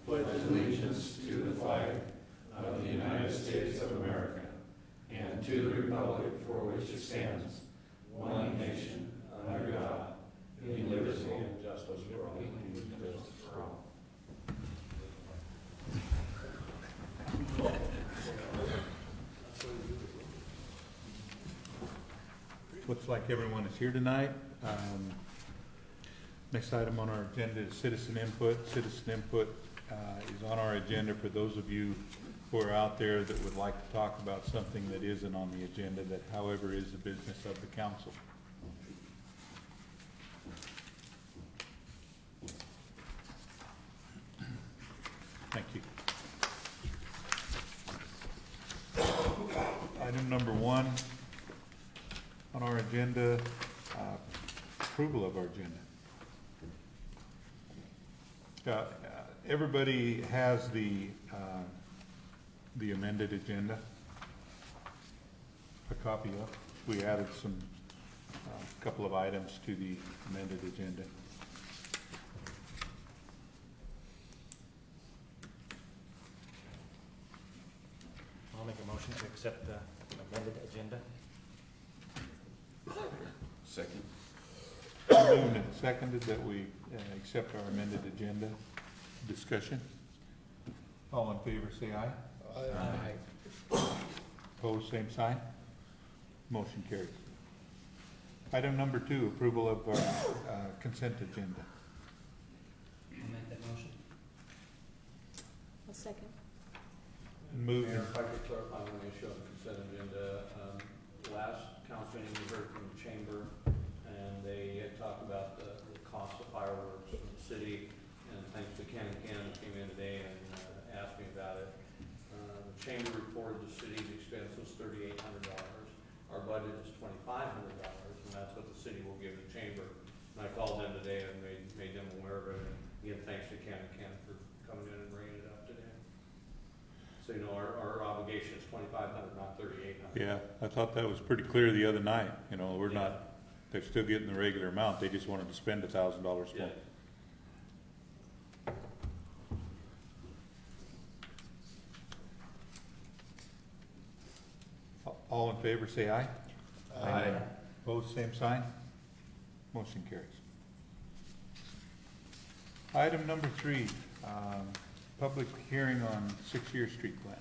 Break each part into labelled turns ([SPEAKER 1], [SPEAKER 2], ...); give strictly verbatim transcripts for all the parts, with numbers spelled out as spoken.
[SPEAKER 1] pledge allegiance to the flag of the United States of America and to the republic for which it stands, one nation, under God, indivisible, and justice for all. Justice for all.
[SPEAKER 2] Looks like everyone is here tonight. Um, next item on our agenda is citizen input. Citizen input uh, is on our agenda for those of you who are out there that would like to talk about something that isn't on the agenda, that however is the business of the council. Thank you. Item number one on our agenda, uh, approval of our agenda. Uh, everybody has the uh, the amended agenda, a copy of. We added some a uh, couple of items to the amended agenda.
[SPEAKER 3] I'll make a motion to accept the amended agenda.
[SPEAKER 1] Second.
[SPEAKER 2] Moved and seconded that we uh, accept our amended agenda. Discussion. All in favor say aye.
[SPEAKER 3] Aye.
[SPEAKER 2] Aye. Opposed, same sign. Motion carries. Item number two, approval of our uh, consent agenda.
[SPEAKER 4] I'll make that motion.
[SPEAKER 5] I'll second.
[SPEAKER 2] Moved.
[SPEAKER 6] Mayor, if I could clarify one issue on the consent agenda. Um, last council meeting, we heard from the chamber, and they had talked about the, the cost of fireworks in the city. And thanks to Ken and Ken, who came in today and uh, asked me about it. Uh, the chamber reported the city's expense was thirty-eight hundred dollars. Our budget is twenty-five hundred dollars, and that's what the city will give the chamber. And I called them today and made, made them aware of it. And again, thanks to Ken and Ken for coming in and bringing it up today. So, you know, our, our obligation is twenty-five hundred dollars, not thirty-eight hundred dollars.
[SPEAKER 2] Yeah, I thought that was pretty clear the other night. You know, we're
[SPEAKER 6] Yeah.
[SPEAKER 2] not, they're still getting the regular amount. They just wanted to spend a thousand dollars more.
[SPEAKER 6] Yeah.
[SPEAKER 2] All in favor say aye.
[SPEAKER 1] Aye.
[SPEAKER 2] Opposed, same sign. Motion carries. Item number three, um, public hearing on six-year street plan.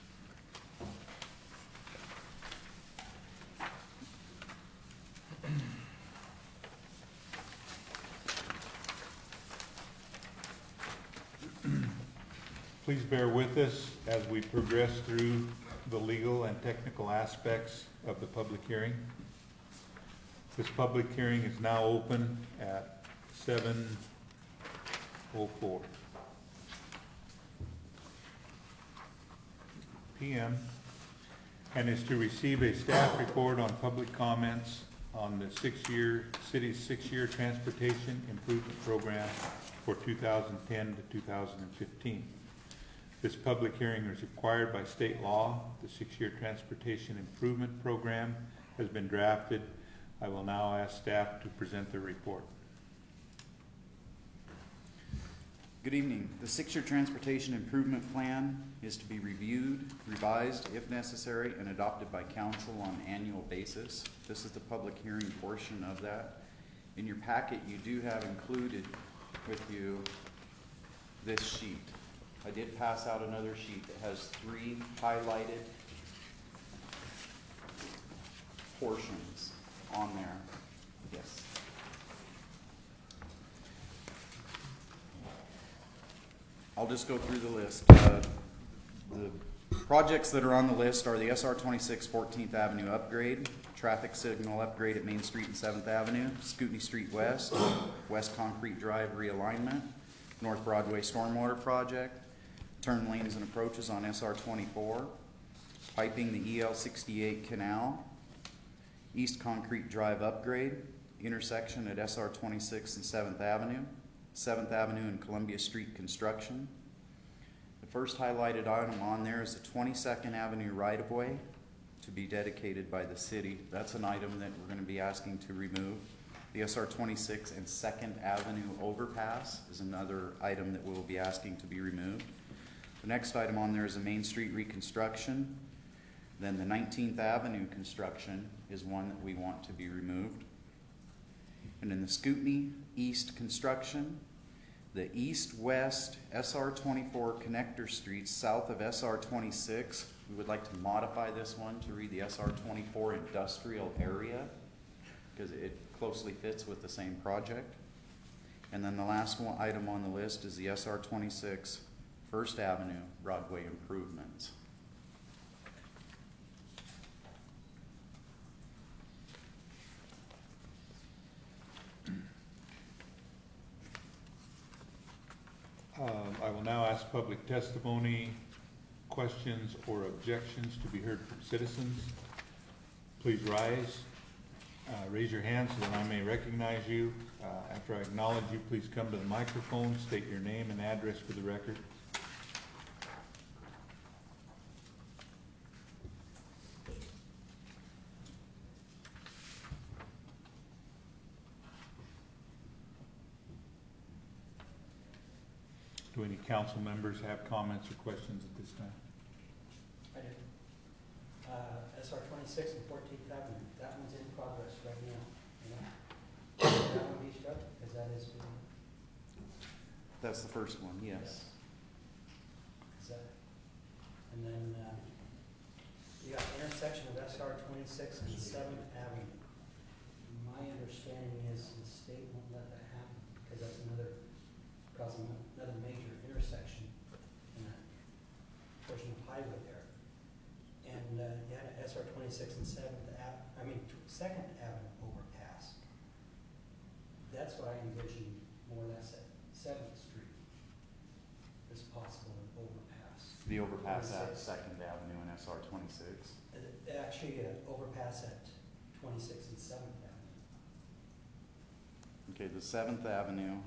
[SPEAKER 2] Please bear with us as we progress through the legal and technical aspects of the public hearing. This public hearing is now open at seven oh four p m and is to receive a staff report on public comments on the six-year city's six-year transportation improvement program for two thousand ten to two thousand fifteen. This public hearing is required by state law. The six-year transportation improvement program has been drafted. I will now ask staff to present their report.
[SPEAKER 7] Good evening. The six-year transportation improvement plan is to be reviewed, revised if necessary, and adopted by council on an annual basis. This is the public hearing portion of that. In your packet, you do have included with you this sheet. I did pass out another sheet that has three highlighted portions on there. Yes. I'll just go through the list. Uh, the projects that are on the list are the S R twenty-six fourteenth Avenue upgrade, traffic signal upgrade at Main Street and seventh Avenue, Scootney Street West, West Concrete Drive realignment, North Broadway stormwater project, turn lanes and approaches on S R twenty-four, piping the E L sixty-eight canal, East Concrete Drive upgrade, intersection at S R twenty-six and seventh Avenue, seventh Avenue and Columbia Street construction. The first highlighted item on there is the twenty-second Avenue right-of-way to be dedicated by the city. That's an item that we're going to be asking to remove. The S R twenty-six and Second Avenue overpass is another item that we'll be asking to be removed. The next item on there is a Main Street reconstruction. Then the nineteenth Avenue construction is one that we want to be removed. And in the Scootney East construction, the east-west S R twenty-four connector streets south of S R twenty-six, we would like to modify this one to read the S R twenty-four industrial area because it closely fits with the same project. And then the last one item on the list is the S R twenty-six First Avenue Broadway improvements.
[SPEAKER 2] Um, I will now ask public testimony, questions, or objections to be heard from citizens. Please rise, uh, raise your hand so that I may recognize you. Uh, after I acknowledge you, please come to the microphone, state your name and address for the record. Do any council members have comments or questions at this time?
[SPEAKER 4] I do. Uh, S R twenty-six and Fourteenth Avenue, that one's in progress right now, you know? That one be struck, because that is,
[SPEAKER 7] That's the first one, yes.
[SPEAKER 4] is that, and then, uh, you got intersection of S R twenty-six and Seventh Avenue. My understanding is the state won't let that happen, because that's another, causing another major intersection in that portion of highway there. And, uh, you had S R twenty-six and Seventh Ave, I mean, Second Avenue overpass. That's what I envision more or less at Seventh Street, as possible an overpass.
[SPEAKER 7] The overpass at
[SPEAKER 4] twenty-six.
[SPEAKER 7] Second Avenue and S R twenty-six.
[SPEAKER 4] Uh, Actually, uh, overpass at twenty-six and Seventh Avenue.
[SPEAKER 7] Okay, the Seventh Avenue,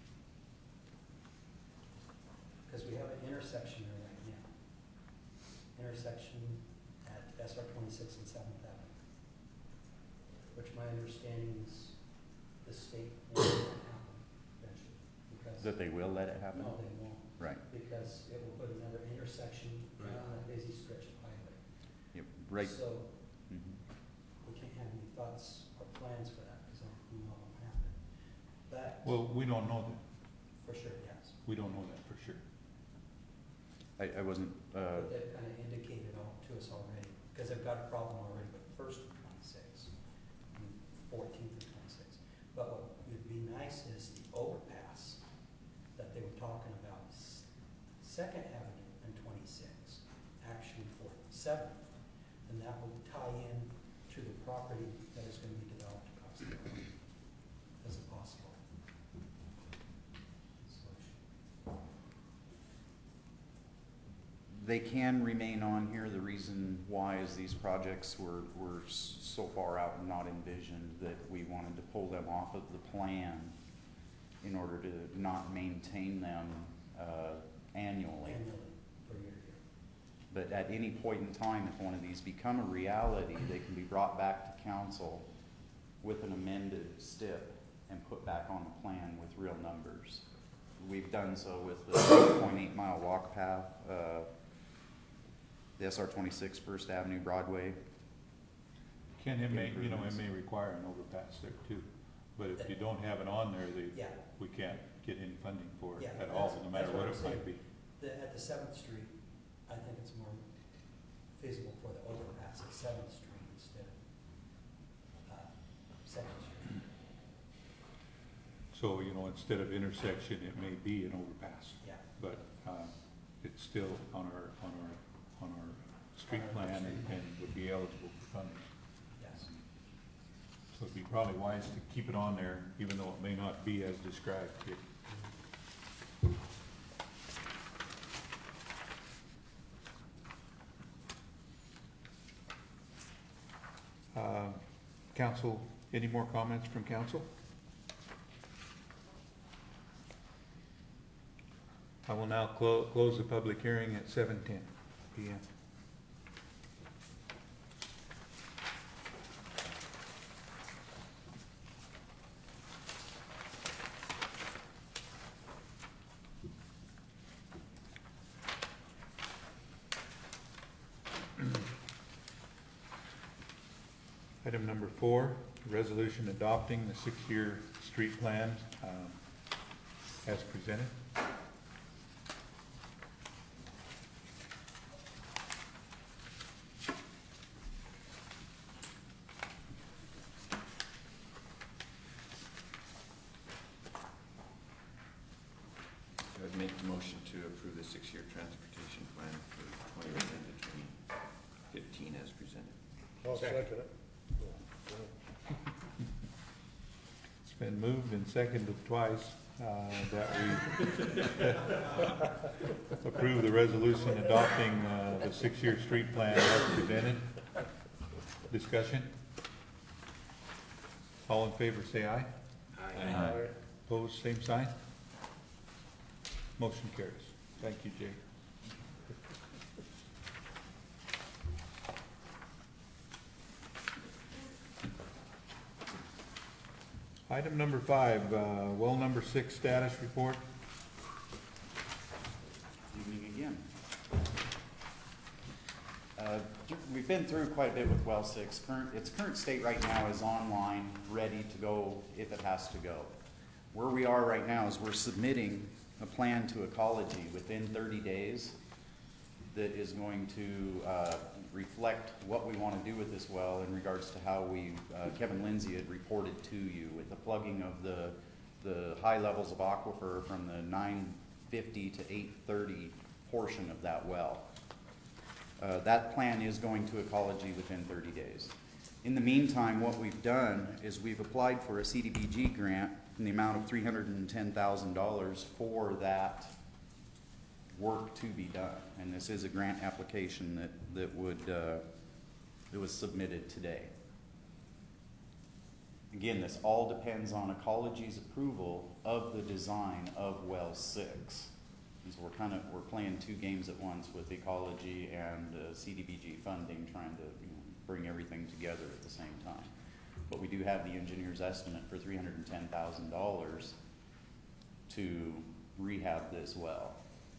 [SPEAKER 4] Because we have an intersection there right now. Intersection at S R twenty-six and Seventh Avenue. Which my understanding is the state won't let it happen eventually. Because,
[SPEAKER 7] that they will let it happen?
[SPEAKER 4] no, they won't,
[SPEAKER 7] Right.
[SPEAKER 4] because it will put another intersection
[SPEAKER 6] Right.
[SPEAKER 4] on a busy stretch of highway.
[SPEAKER 7] Yep, right.
[SPEAKER 4] So
[SPEAKER 7] Mhm.
[SPEAKER 4] we can't have any thoughts or plans for that, because we know it won't happen. But,
[SPEAKER 2] Well, we don't know that.
[SPEAKER 4] for sure, yes.
[SPEAKER 2] We don't know that for sure.
[SPEAKER 7] I, I wasn't, uh,
[SPEAKER 4] But they've kind of indicated all to us already, because they've got a problem already with First and twenty-six, and Fourteenth and twenty-six. But what would be nice is the overpass that they were talking about, S- Second Avenue and twenty-six, actually for Seventh, and that would tie in to the property that is going to be developed across the road as a possible solution.
[SPEAKER 7] they can remain on here. The reason why is these projects were, were s- so far out and not envisioned that we wanted to pull them off of the plan in order to not maintain them, uh, annually.
[SPEAKER 4] Annually, for year to year.
[SPEAKER 7] But at any point in time, if one of these become a reality, they can be brought back to council with an amended S T I P and put back on the plan with real numbers. We've done so with the eight point eight mile walk path, uh, the S R twenty-six First Avenue Broadway.
[SPEAKER 2] Ken, it may, you know, it
[SPEAKER 7] Improvements.
[SPEAKER 2] may require an overpass there too, but if you don't have it on there, they,
[SPEAKER 4] Yeah,
[SPEAKER 2] we can't get any funding for it
[SPEAKER 4] Yeah,
[SPEAKER 2] at all,
[SPEAKER 4] that's-
[SPEAKER 2] no matter
[SPEAKER 4] that's what
[SPEAKER 2] what
[SPEAKER 4] I'm
[SPEAKER 2] it might be.
[SPEAKER 4] the, at the Seventh Street, I think it's more feasible for the overpass at Seventh Street instead of, uh, Second Street.
[SPEAKER 2] So, you know, instead of intersection, it may be an overpass,
[SPEAKER 4] Yeah,
[SPEAKER 2] but, uh, it's still on our, on our, on our street
[SPEAKER 4] On our
[SPEAKER 2] plan and,
[SPEAKER 4] street plan.
[SPEAKER 2] and would be eligible for funding.
[SPEAKER 4] yes.
[SPEAKER 2] So it'd be probably wise to keep it on there, even though it may not be as described here. Uh, Council, any more comments from council? I will now clo- close the public hearing at seven ten P M. Item number four, resolution adopting the six-year street plan um, as presented.
[SPEAKER 1] I would make the motion to approve the six-year transportation plan for twenty ten to twenty fifteen as presented.
[SPEAKER 3] I'll second it.
[SPEAKER 2] It's been moved and seconded twice uh, that we approve the resolution adopting uh, the six-year street plan as presented. Discussion? All in favor say aye.
[SPEAKER 1] Aye.
[SPEAKER 2] Opposed, same sign. Motion carries. Thank you, Jay. Item number five, uh, well number six status report.
[SPEAKER 7] Evening again. Uh, We've been through quite a bit with well six. Current, its current state right now is online, ready to go if it has to go. Where we are right now is we're submitting a plan to Ecology within thirty days that is going to uh, reflect what we want to do with this well in regards to how we, uh, Kevin Lindsay had reported to you with the plugging of the, the high levels of aquifer from the nine fifty to eight thirty portion of that well. Uh, that plan is going to Ecology within thirty days. In the meantime, what we've done is we've applied for a C D B G grant in the amount of three hundred ten thousand dollars for that work to be done. And this is a grant application that, that would, uh, that was submitted today. Again, this all depends on Ecology's approval of the design of well six. And so we're kind of, we're playing two games at once with Ecology and uh, C D B G funding, trying to you know, bring everything together at the same time. But we do have the engineer's estimate for three hundred ten thousand dollars to rehab this well.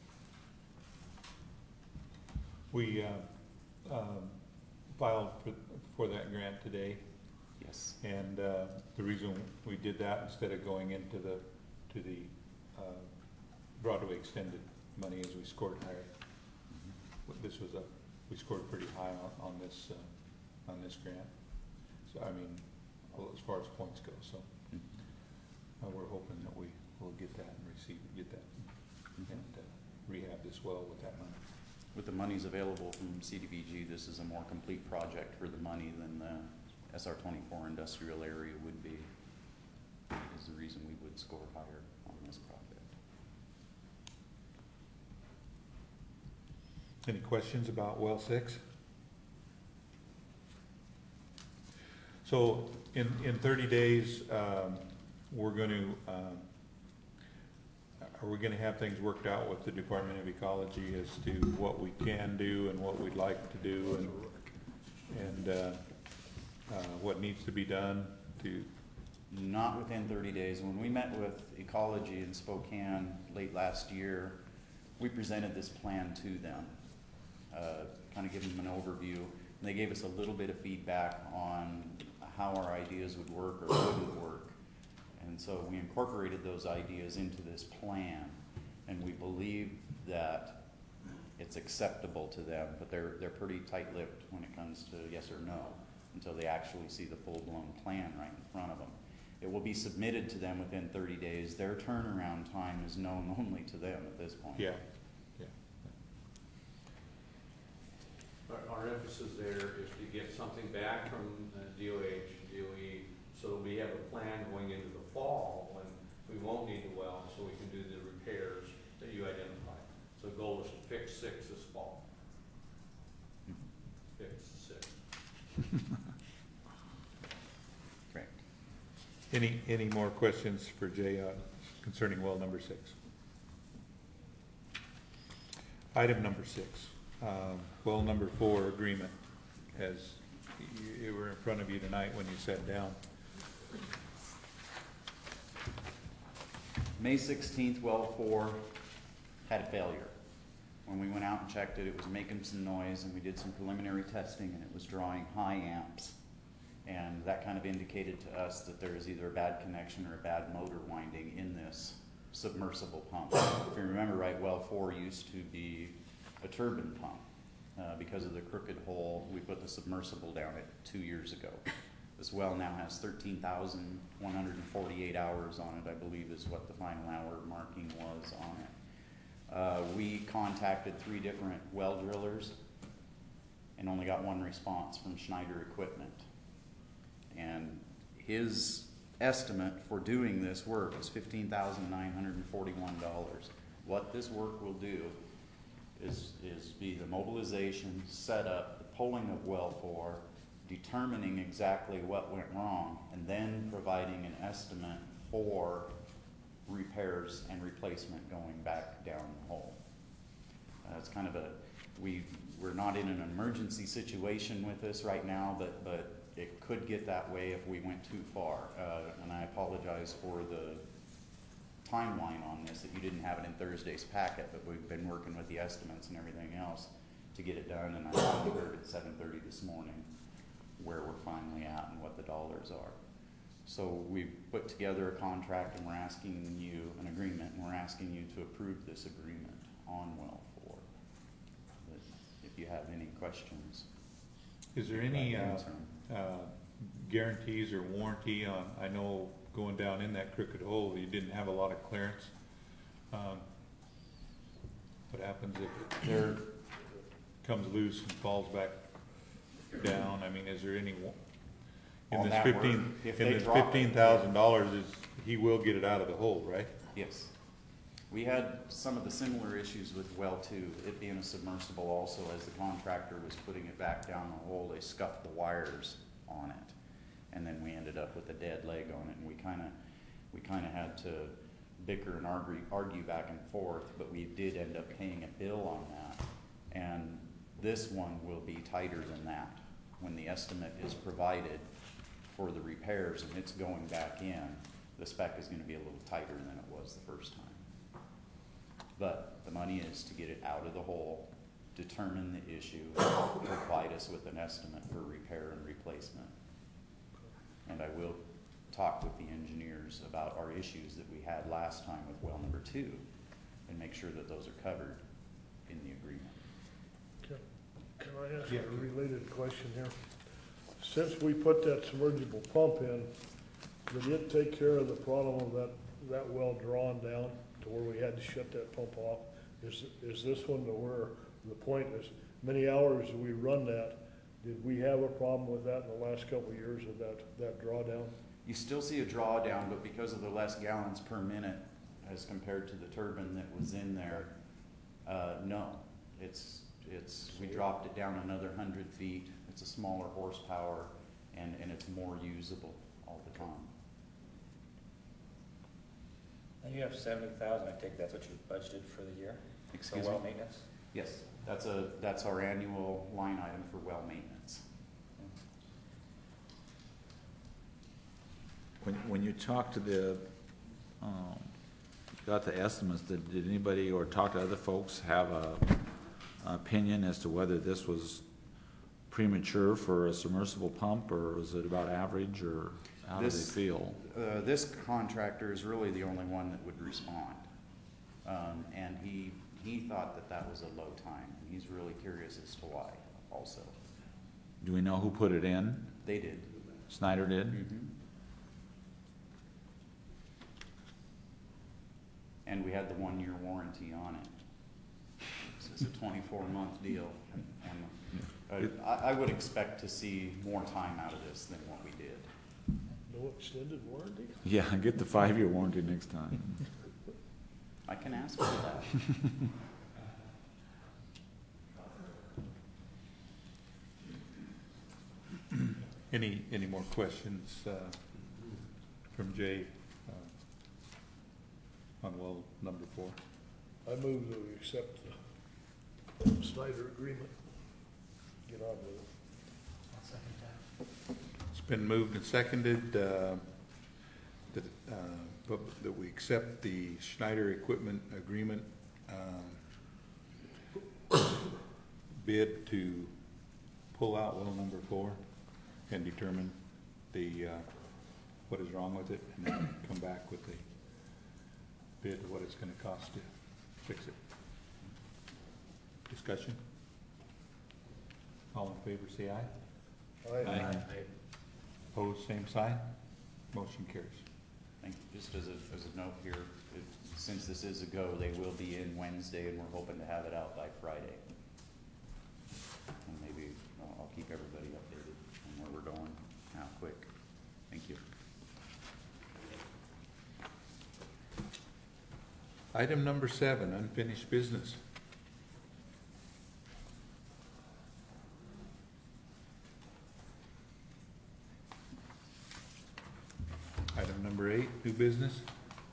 [SPEAKER 2] We uh, um, filed for, for that grant today,
[SPEAKER 7] Yes.
[SPEAKER 2] and uh, the reason we did that instead of going into the to the uh, Broadway extended money is we scored higher. This was a we scored pretty high on, on this uh, on this grant. So I mean, well, as far as points go, so uh, we're hoping that we will get that and receive get that and uh, rehab this well with that money.
[SPEAKER 7] With the monies available from C D B G, this is a more complete project for the money than the S R twenty-four industrial area would be. Is the reason we would score higher on this project.
[SPEAKER 2] Any questions about well six? So in, in thirty days, um, we're going to, um, are we going to have things worked out with the Department of Ecology as to what we can do and what we'd like to do and, and uh, uh, what needs to be done to?
[SPEAKER 7] Not within thirty days. When we met with Ecology in Spokane late last year, we presented this plan to them, uh, kind of giving them an overview. And they gave us a little bit of feedback on how our ideas would work or wouldn't work. And so we incorporated those ideas into this plan, and we believe that it's acceptable to them, but they're, they're pretty tight-lipped when it comes to yes or no until they actually see the full-blown plan right in front of them. It will be submitted to them within thirty days. Their turnaround time is known only to them at this point.
[SPEAKER 2] Yeah. Yeah.
[SPEAKER 6] Our, our emphasis there is to get something back from uh, D O H, D O E, so that we have a plan going into the fall when we won't need the well, so we can do the repairs that you identified. So the goal is to fix six this fall. Fix six.
[SPEAKER 7] Correct.
[SPEAKER 2] Any, any more questions for Jay uh, concerning well number six? Item number six, um, well number four agreement, as you, you were in front of you tonight when you sat down.
[SPEAKER 7] May sixteenth, well four had a failure. When we went out and checked it, it was making some noise, and we did some preliminary testing, and it was drawing high amps. And that kind of indicated to us that there is either a bad connection or a bad motor winding in this submersible pump. If you remember right, well four used to be a turbine pump. Uh, because of the crooked hole, we put the submersible down it two years ago. This well now has thirteen thousand one hundred forty-eight hours on it, I believe is what the final hour marking was on it. Uh, we contacted three different well drillers and only got one response from Schneider Equipment. And his estimate for doing this work is fifteen thousand nine hundred forty-one dollars. What this work will do is, is be the mobilization, setup, the pulling of well four, determining exactly what went wrong, and then providing an estimate for repairs and replacement going back down the hole. Uh, it's kind of a, we, we're not in an emergency situation with this right now, but, but it could get that way if we went too far. Uh, and I apologize for the timeline on this, that you didn't have it in Thursday's packet, but we've been working with the estimates and everything else to get it done, and I finally heard at seven thirty this morning where we're finally at and what the dollars are. So we've put together a contract, and we're asking you, an agreement, and we're asking you to approve this agreement on well four. But if you have any questions.
[SPEAKER 2] Is there any uh,
[SPEAKER 7] answer 'em.
[SPEAKER 2] uh, guarantees or warranty on, I know going down in that crooked hole, you didn't have a lot of clearance. Um, what happens if it
[SPEAKER 7] There,
[SPEAKER 2] comes loose and falls back down? I mean, is there any, wa- in
[SPEAKER 7] On
[SPEAKER 2] this
[SPEAKER 7] that work,
[SPEAKER 2] fifteen,
[SPEAKER 7] if
[SPEAKER 2] in
[SPEAKER 7] they
[SPEAKER 2] this
[SPEAKER 7] drop it,
[SPEAKER 2] fifteen thousand dollars is, he will get it out of the hole, right?
[SPEAKER 7] yes. We had some of the similar issues with well two, it being a submersible also. As the contractor was putting it back down the hole, they scuffed the wires on it. And then we ended up with a dead leg on it, and we kind of we kind of had to bicker and argue, argue back and forth, but we did end up paying a bill on that. And this one will be tighter than that. When the estimate is provided for the repairs and it's going back in, the spec is going to be a little tighter than it was the first time. But the money is to get it out of the hole, determine the issue, provide us with an estimate for repair and replacement. And I will talk with the engineers about our issues that we had last time with well number two and make sure that those are covered in the agreement.
[SPEAKER 8] Can can I ask
[SPEAKER 2] Yeah.
[SPEAKER 8] a related question here? Since we put that submersible pump in, did it take care of the problem of that, that well drawn down to where we had to shut that pump off? Is, is this one to where the point is, many hours we run that, did we have a problem with that in the last couple of years of that, that drawdown?
[SPEAKER 7] You still see a drawdown, but because of the less gallons per minute as compared to the turbine that was in there, uh, no. It's, it's, we dropped it down another hundred feet. It's a smaller horsepower, and, and it's more usable all the time.
[SPEAKER 3] And you have seventy thousand, I take that's what you budgeted for the year?
[SPEAKER 7] Excuse
[SPEAKER 3] For well
[SPEAKER 7] me?
[SPEAKER 3] maintenance?
[SPEAKER 7] Yes, that's a, that's our annual line item for well maintenance.
[SPEAKER 9] When, when you talk to the, um, got the estimates, did, did anybody or talk to other folks have a, an opinion as to whether this was premature for a submersible pump, or was it about average, or how do they
[SPEAKER 7] This-
[SPEAKER 9] feel?
[SPEAKER 7] Uh, this contractor is really the only one that would respond. Um, and he, he thought that that was a low time, and he's really curious as to why also.
[SPEAKER 9] Do we know who put it in?
[SPEAKER 7] They did.
[SPEAKER 9] Snyder did?
[SPEAKER 7] Mm-hmm. And we had the one-year warranty on it. So it's a twenty-four month deal, and, and uh, I, I would expect to see more time out of this than what we did.
[SPEAKER 8] No extended warranty?
[SPEAKER 9] Yeah, get the five-year warranty next time.
[SPEAKER 7] I can ask for that.
[SPEAKER 2] Any, any more questions uh, from Jay uh, on well number four?
[SPEAKER 8] I move that we accept the Snyder agreement. Get on with it.
[SPEAKER 4] I'll second that.
[SPEAKER 2] It's been moved and seconded uh, that, uh, but that we accept the Schneider Equipment Agreement um, bid to pull out well number four and determine the, uh, what is wrong with it, and then come back with a bid of what it's gonna cost to fix it. Discussion? All in favor, say aye.
[SPEAKER 8] I,
[SPEAKER 2] Aye. Opposed, same sign. Motion carries.
[SPEAKER 7] Thank you. Just as a, as a note here, it, since this is a go, they will be in Wednesday, and we're hoping to have it out by Friday. And maybe I'll, I'll keep everybody updated on where we're going, how quick. Thank you.
[SPEAKER 2] Item number seven, unfinished business. Item number eight, new business.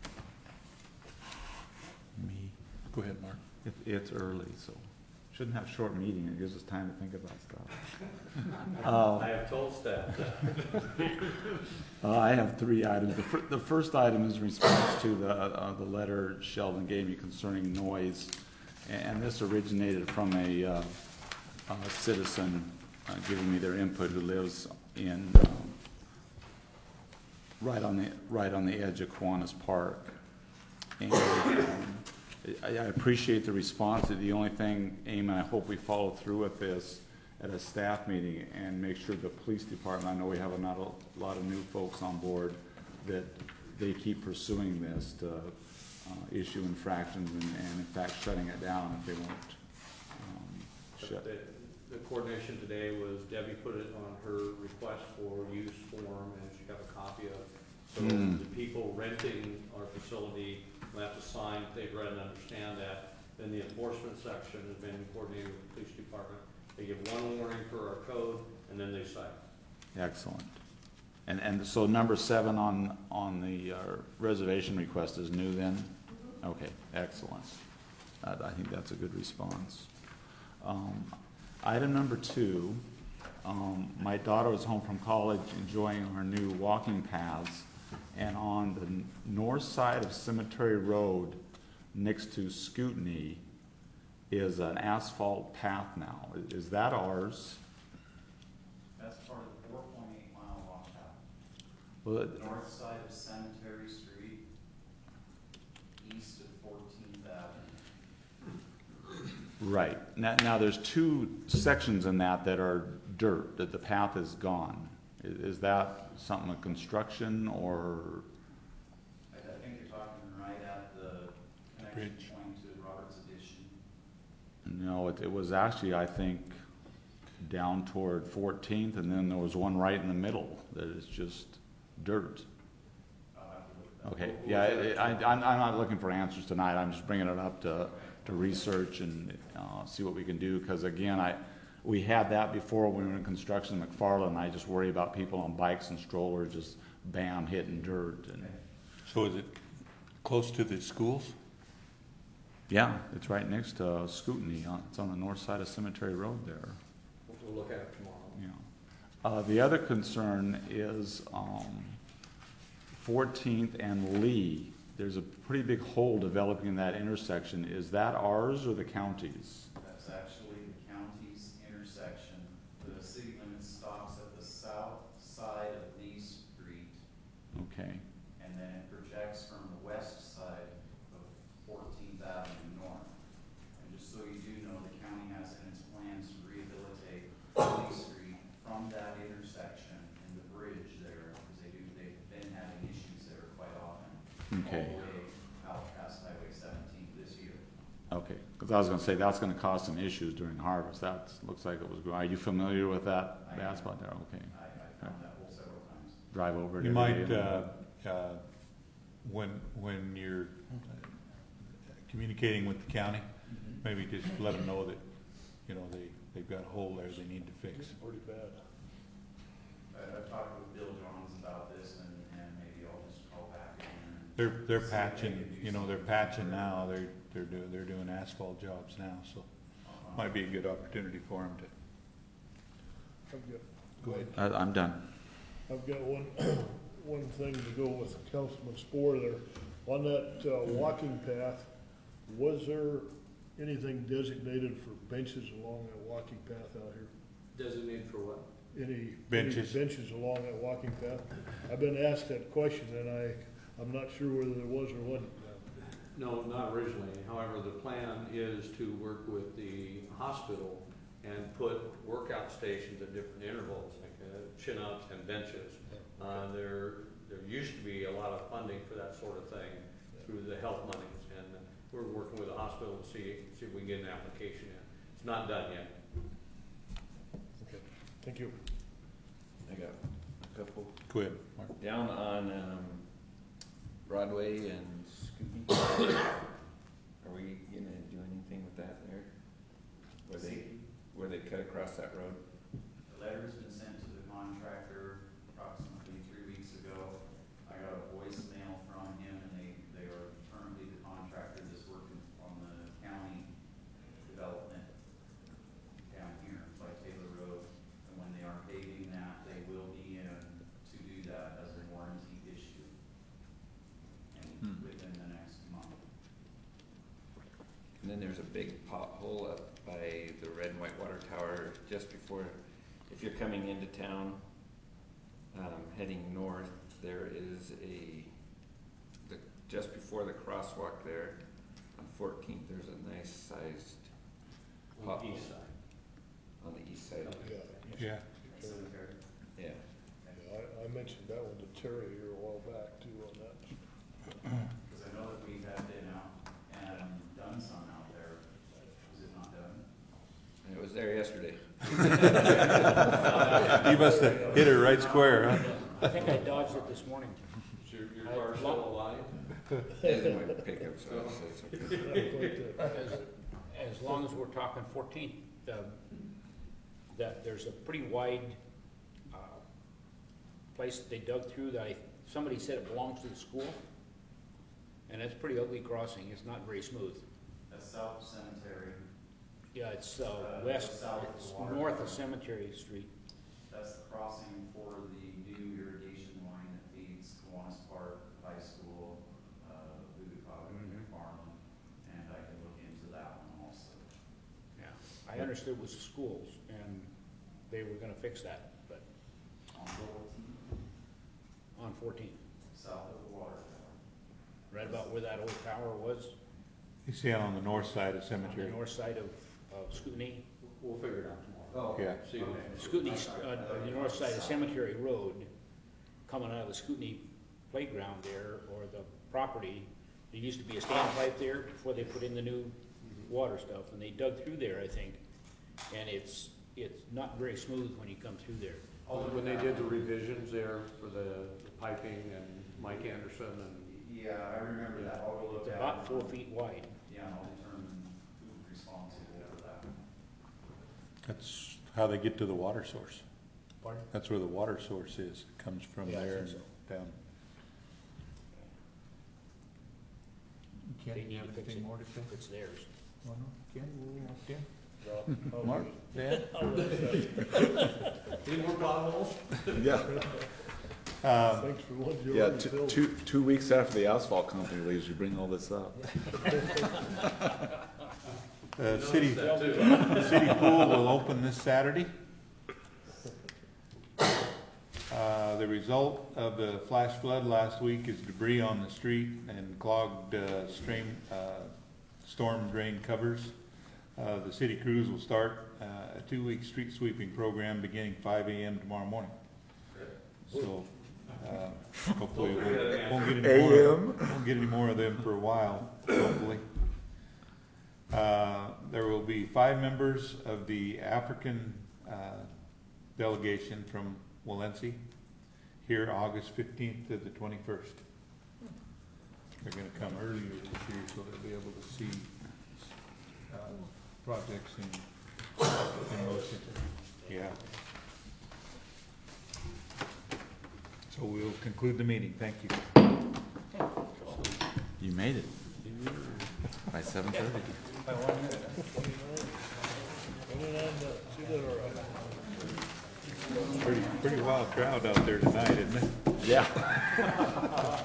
[SPEAKER 9] Me.
[SPEAKER 2] Go ahead, Mark.
[SPEAKER 9] It, it's early, so shouldn't have a short meeting. It gives us time to think about stuff. Uh,
[SPEAKER 6] I have told staff that.
[SPEAKER 9] Uh, I have three items. The, fir- the first item is in response to the, uh, the letter Sheldon gave me concerning noise. And this originated from a, uh, a citizen uh, giving me their input who lives in, um, right on the, right on the edge of Kiwanis Park. And um, I, I appreciate the response. The only thing, Aim, and I hope we follow through with this at a staff meeting and make sure the police department, I know we have a, not a lot of new folks on board, that they keep pursuing this to uh, issue infractions and, and in fact shutting it down if they won't um, shut.
[SPEAKER 6] The, the coordination today was Debbie put it on her request for use form, and she got a copy of it. So
[SPEAKER 9] Mm.
[SPEAKER 6] the people renting our facility will have to sign, they've read and understand that. Then the enforcement section has been coordinated with the police department. They give one warning per our code, and then they cite.
[SPEAKER 9] Excellent. And, and so number seven on, on the uh, reservation request is new then? Okay, excellent. Uh, I think that's a good response. Um, item number two, um, my daughter was home from college enjoying our new walking paths, and on the n- north side of Cemetery Road next to Scootney is an asphalt path now. Is- Is that ours?
[SPEAKER 7] That's part of the four point eight mile walk path.
[SPEAKER 9] Well, it-
[SPEAKER 7] North side of Cemetery Street, east of fourteenth Avenue.
[SPEAKER 9] Right. Now, now there's two sections in that that are dirt, that the path is gone. Is, is that something of construction or?
[SPEAKER 7] I, I think you're talking right at the connection
[SPEAKER 2] Bridge.
[SPEAKER 7] point to Robert's Addition.
[SPEAKER 9] No, it, it was actually, I think, down toward fourteenth, and then there was one right in the middle that is just dirt.
[SPEAKER 7] I'll have to look at that.
[SPEAKER 9] Okay, yeah, I, I, I'm, I'm not looking for answers tonight. I'm just bringing it up to, to research and, uh, see what we can do. Cause again, I, we had that before when we were in construction in McFarland. I just worry about people on bikes and strollers just bam, hitting dirt and,
[SPEAKER 2] So is it close to the schools?
[SPEAKER 9] yeah, it's right next to Scootney. uh, It's on the north side of Cemetery Road there.
[SPEAKER 6] We'll look at it tomorrow.
[SPEAKER 9] Yeah. Uh, the other concern is, um, fourteenth and Lee. There's a pretty big hole developing in that intersection. Is that ours or the county's?
[SPEAKER 7] That's actually the county's intersection. The city limit stops at the south side of Lee Street,
[SPEAKER 9] Okay,
[SPEAKER 7] and then it projects from the west side of fourteenth Avenue North. And just so you do know, the county has in its plans to rehabilitate Lee Street from that intersection and the bridge there, because they do, they've been having issues there quite often.
[SPEAKER 9] okay,
[SPEAKER 7] All the way out past Highway seventeen this year.
[SPEAKER 9] okay. Because I was gonna say, that's gonna cause some issues during harvest. That looks like it was, are you familiar with that,
[SPEAKER 7] I
[SPEAKER 9] that
[SPEAKER 7] am.
[SPEAKER 9] spot there? Okay.
[SPEAKER 7] I, I found that hole several times.
[SPEAKER 9] Drive over it
[SPEAKER 2] You
[SPEAKER 9] every
[SPEAKER 2] might,
[SPEAKER 9] day.
[SPEAKER 2] uh, uh, when, when you're communicating with the county, maybe just let them know that, you know, they, they've got a hole there they need to fix.
[SPEAKER 8] it's pretty bad.
[SPEAKER 7] I, I've talked with Bill Johns about this, and, and maybe I'll just call back again. and
[SPEAKER 2] They're, they're
[SPEAKER 7] see if they
[SPEAKER 2] patching,
[SPEAKER 7] can do
[SPEAKER 2] you know, they're
[SPEAKER 7] something.
[SPEAKER 2] patching now, they're, they're doing, they're doing asphalt jobs now, so
[SPEAKER 7] Uh-huh.
[SPEAKER 2] might be a good opportunity for them to,
[SPEAKER 8] I've got,
[SPEAKER 2] go ahead.
[SPEAKER 9] I, I'm done.
[SPEAKER 8] I've got one, one thing to go with Councilman Spore there. On that, uh, walking path, was there anything designated for benches along that walking path out here?
[SPEAKER 6] Designated for what?
[SPEAKER 8] any
[SPEAKER 2] Benches.
[SPEAKER 8] any benches along that walking path. I've been asked that question, and I, I'm not sure whether there was or wasn't.
[SPEAKER 6] No, not originally. However, the plan is to work with the hospital and put workout stations at different intervals, like uh, chin-ups and benches. Uh, there, there used to be a lot of funding for that sort of thing through the health monies, and we're working with the hospital to see, see if we can get an application in. It's not done yet.
[SPEAKER 8] Okay, thank you.
[SPEAKER 10] I got a couple.
[SPEAKER 2] Go ahead, Mark.
[SPEAKER 10] Down on, um, Broadway and Scoopy, are we gonna do anything with that there? Where they, where they cut across that road?
[SPEAKER 7] The letter's been sent to the contractor approximately three weeks ago. I got a voicemail from him, and they, they are currently, the contractor that's working on the county development down here by Taylor Road. And when they are paving that, they will be in to do that as a warranty issue. And
[SPEAKER 9] Hmm.
[SPEAKER 7] within the next month.
[SPEAKER 10] And then there's a big pothole up by the red and white water tower just before, if you're coming into town, um, heading north, there is a, the, just before the crosswalk there on Fourteenth, there's a nice sized
[SPEAKER 6] On the
[SPEAKER 10] pothole.
[SPEAKER 6] east side.
[SPEAKER 10] On the east side,
[SPEAKER 8] Yeah,
[SPEAKER 2] Yeah.
[SPEAKER 7] Cemetery.
[SPEAKER 10] yeah.
[SPEAKER 8] yeah, I, I mentioned that one to Terry here a while back too on that.
[SPEAKER 7] Because I know that we have been out and done some out there. Was it not done?
[SPEAKER 10] And it was there yesterday.
[SPEAKER 2] You must have hit her right square, huh?
[SPEAKER 3] I think I dodged it this morning.
[SPEAKER 6] Is your, your
[SPEAKER 3] I-
[SPEAKER 6] car still alive?
[SPEAKER 10] It's in my pickup, so it's, it's okay.
[SPEAKER 8] Not quite that.
[SPEAKER 3] As, as long as we're talking fourteenth, um, that there's a pretty wide, uh, place that they dug through that I, somebody said it belongs to the school. And it's a pretty ugly crossing, it's not very smooth.
[SPEAKER 7] That's South Cemetery.
[SPEAKER 3] Yeah, it's, uh,
[SPEAKER 7] Uh,
[SPEAKER 3] west,
[SPEAKER 7] south of
[SPEAKER 3] it's
[SPEAKER 7] the water
[SPEAKER 3] north
[SPEAKER 7] tower.
[SPEAKER 3] of Cemetery Street.
[SPEAKER 7] That's the crossing for the new irrigation line that feeds Kiwanis Park High School, uh, Boudicca,
[SPEAKER 3] Mhm.
[SPEAKER 7] Farland, and I can look into that one also.
[SPEAKER 3] Yeah, I understood it was the schools, and they were gonna fix that, but
[SPEAKER 7] On fourteen,
[SPEAKER 3] on fourteen,
[SPEAKER 7] south of the water tower.
[SPEAKER 3] right about where that old tower was,
[SPEAKER 2] You see it on the north side of
[SPEAKER 3] on the
[SPEAKER 2] cemetery.
[SPEAKER 3] north side of, of Scootney.
[SPEAKER 6] We'll figure it out tomorrow.
[SPEAKER 7] Oh,
[SPEAKER 2] Yeah.
[SPEAKER 6] See what-
[SPEAKER 3] Scootney, uh, on the north side of Cemetery Road, coming out of the Scootney playground there, or the property, there used to be a standpipe there before they put in the new water stuff, and they dug through there, I think, and it's, it's not very smooth when you come through there.
[SPEAKER 6] When they did the revisions there for the the piping and Mike Anderson and
[SPEAKER 7] Yeah, I remember that. I'll go look
[SPEAKER 3] It's
[SPEAKER 7] at it.
[SPEAKER 3] about four feet wide.
[SPEAKER 7] Yeah, and I'll determine who's responsible for that.
[SPEAKER 2] That's how they get to the water source.
[SPEAKER 3] Pardon?
[SPEAKER 2] That's where the water source is. It comes from
[SPEAKER 3] Yeah, I
[SPEAKER 2] there
[SPEAKER 3] think
[SPEAKER 2] and down. Ken,
[SPEAKER 3] They
[SPEAKER 2] you
[SPEAKER 3] need
[SPEAKER 2] have
[SPEAKER 3] to fix
[SPEAKER 2] anything
[SPEAKER 3] it.
[SPEAKER 2] more to say?
[SPEAKER 3] It's theirs.
[SPEAKER 2] Oh, no. Ken? Ken?
[SPEAKER 8] No, I'll
[SPEAKER 2] Mark?
[SPEAKER 8] let it-
[SPEAKER 2] Dan?
[SPEAKER 8] I'll let it-
[SPEAKER 6] any more potholes?
[SPEAKER 9] Yeah,
[SPEAKER 2] Um,
[SPEAKER 8] Thanks for what you
[SPEAKER 9] yeah,
[SPEAKER 8] already
[SPEAKER 9] two,
[SPEAKER 8] filled.
[SPEAKER 9] two, two weeks after the asphalt company leaves, you bring all this up.
[SPEAKER 2] Uh, city,
[SPEAKER 6] That too.
[SPEAKER 2] the city pool will open this Saturday. Uh, the result of the flash flood last week is debris on the street and clogged, uh, stream, uh, storm drain covers. Uh, the city crews will start, uh, a two-week street sweeping program beginning five A M tomorrow morning. So, uh, hopefully we won't get any more, of- won't get any more of them for a while, hopefully. Uh, there will be five members of the African, uh, delegation from Walensee here August fifteenth to the twenty-first. They're gonna come earlier this year so they'll be able to see, uh, projects in, in motion. Yeah. So we'll conclude the meeting. Thank you.
[SPEAKER 9] You made it. By seven thirty.
[SPEAKER 3] By one minute.
[SPEAKER 8] Twenty-nine minutes, you did all right.
[SPEAKER 2] Pretty, pretty wild crowd out there tonight, isn't it?
[SPEAKER 9] Yeah.